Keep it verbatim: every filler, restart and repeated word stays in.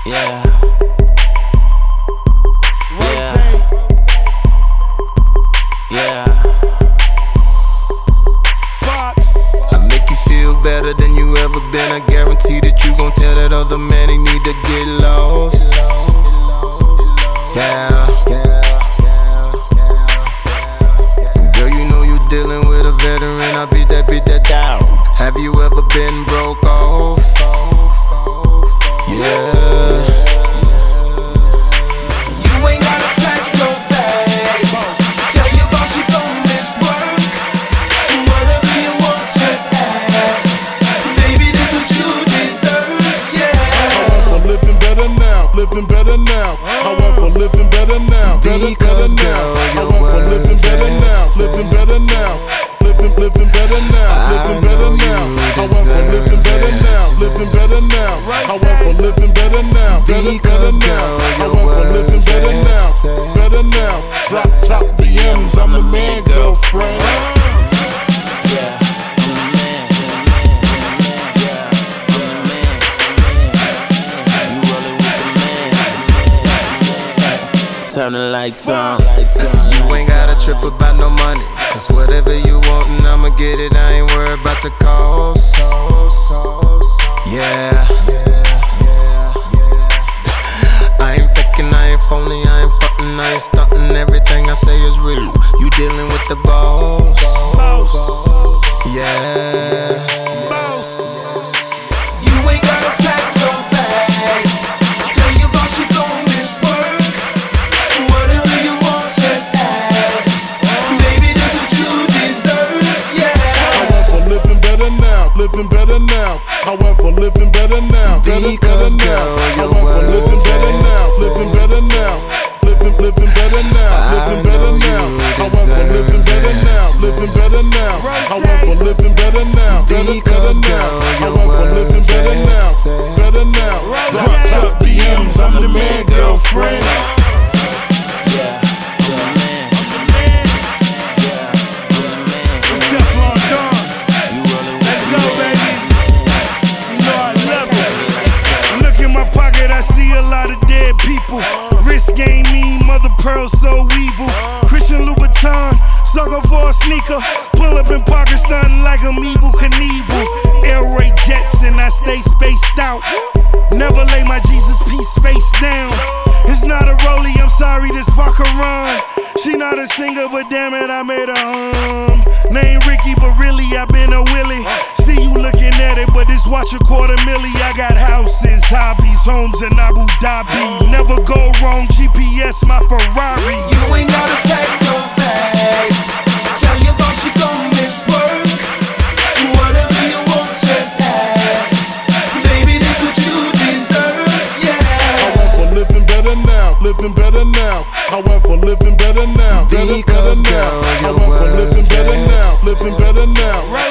Yeah. Yeah. Yeah. Fox. I make you feel better than you ever been. I guarantee that you gon' tell that other man he need to get lost. Yeah. Girl, you know you dealing with a veteran. I beat that, beat that down. Have you ever been broke off? Yeah. Living better now. However, living better now. Better, because better girl, now. your However, living words better now. Living better now. Living, living better now. Living better now. However, living better now. Living better now. However, living better now. Better, better now. However, living better now. Better now. Drop top D Ms. I'm the man, girlfriend. Turn the lights on. You ain't gotta trip about no money, cause whatever you want and I'ma get it. I ain't worried about the cost. Yeah. I ain't faking, I ain't phony, I ain't fucking, I ain't stunting. Everything I say is real. You dealing with the boss. Yeah. You ain't gotta pack your bags. Tell your boss you gon' miss work. Whatever you want, just ask. Baby, that's what you deserve, yeah. However, living better now, living better now. However, living better now, better, Because better girl, now. your However, living better words now, living better now. Living, living better now, living better now. However, living better now, living better now. However, living better now, better, better now. However, living better now, better now. Drop top D Ms, I'm the man, girlfriend. I see a lot of dead people. Wrist game mean, mother pearl so evil. Christian Louboutin, sucker for a sneaker. Pull up in Pakistan like I'm Evel Knievel. Air Raid jets and I stay spaced out. Never lay my Jesus peace face down. It's not a rollie, I'm sorry, this fucker run. She not a singer, but damn it, I made her hum. Name Ricky, but really I been a Willie. See you looking at it, but this watch a quarter milli. I got houses, hobbies, homes in Abu Dhabi. Never go wrong, G P S my Ferrari. You ain't gotta pack your bags. Tell your boss you gon' miss work. Whatever you want, just ask. Baby, this what you deserve, yeah. However, living better now, living better now. However, living better now, better, better Because now. girl, your However, living better now, living better now.